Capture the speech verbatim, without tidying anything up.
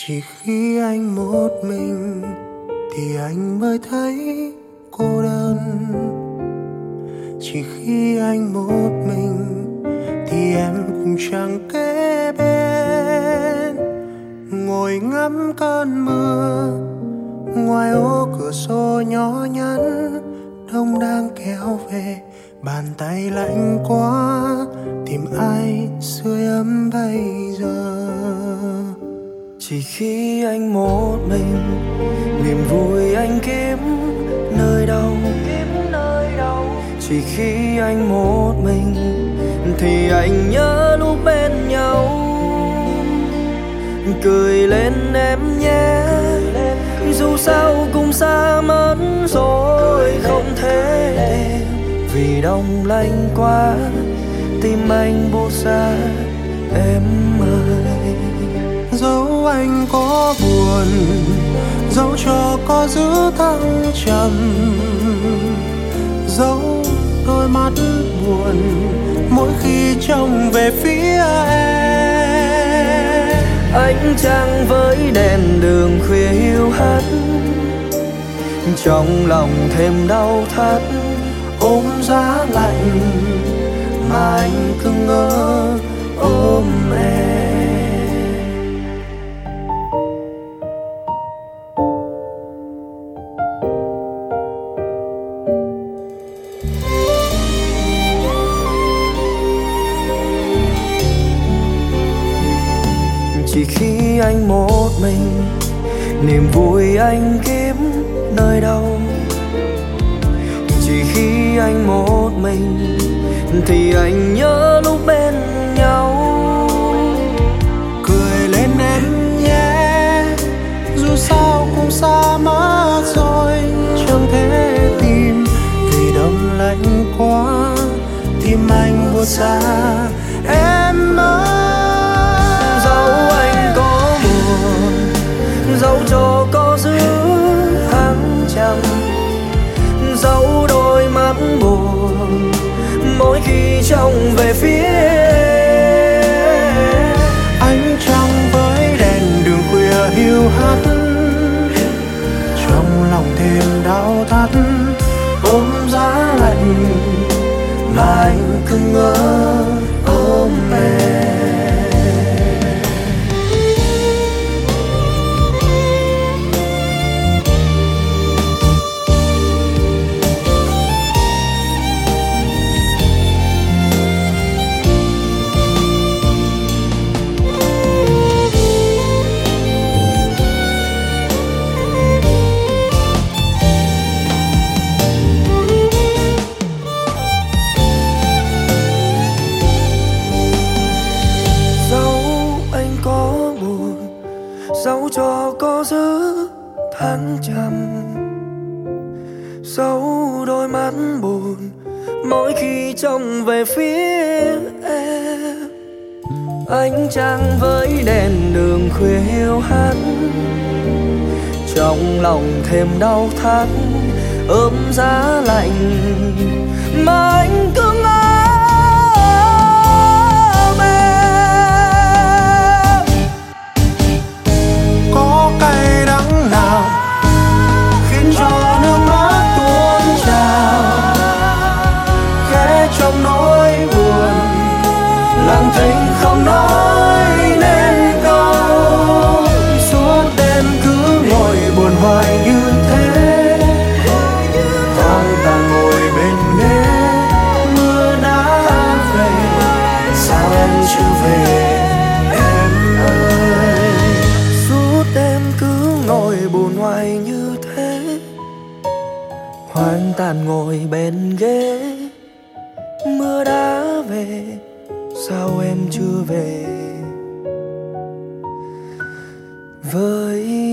Chỉ khi anh một mình thì anh mới thấy cô đơn. Chỉ khi anh một mình thì em cũng chẳng kế bên. Ngồi ngắm cơn mưa ngoài ô cửa sổ nhỏ nhắn, đông đang kéo về, bàn tay lạnh quá, tìm ai sưởi ấm bây giờ. Chỉ khi anh một mình, niềm vui anh kiếm nơi đâu? Chỉ khi anh một mình thì anh nhớ lúc bên nhau. Cười lên em nhé, dù sao cũng xa mất rồi không thể tìm. Vì đông lạnh quá, tim anh buốt ra em ơi. Dẫu anh có buồn, dẫu cho có giữ thăng trầm, dẫu đôi mắt buồn mỗi khi trông về phía em. Ánh trăng với đèn đường khuya hiu hắt, trong lòng thêm đau thắt. Ôm giá lạnh mà anh cứ ngỡ ôm em. Chỉ khi anh một mình, niềm vui anh kiếm nơi đâu? Chỉ khi anh một mình thì anh nhớ lúc bên nhau. Cười lên em nhé, dù sao cũng xa mất rồi chẳng thể tìm. Vì đông lạnh quá, tim anh buốt xa em ơi. Dẫu cho có giữ thăng trầm, dẫu đôi mắt buồn mỗi khi trông về phía ánh trăng với đèn đường khuya hiu hắt, trong lòng thêm đau thắt. Ôm giá lạnh mà anh cứ ngỡ ôm em. Dẫu cho có giữ thăng trầm, dẫu đôi mắt buồn mỗi khi trông về phía em. Ánh trăng với đèn đường khuya hiu hắt, trong lòng thêm đau thắt. Ôm giá lạnh mà anh cứ lặng thinh không nói nên câu. Suốt đêm cứ ngồi buồn hoài như thế, thoáng tàn ngồi bên ghế. Mưa đã về, sao em chưa về em ơi? Suốt đêm cứ ngồi buồn hoài như thế, hoang tàn ngồi bên ghế. Mưa đã về, sao em chưa về với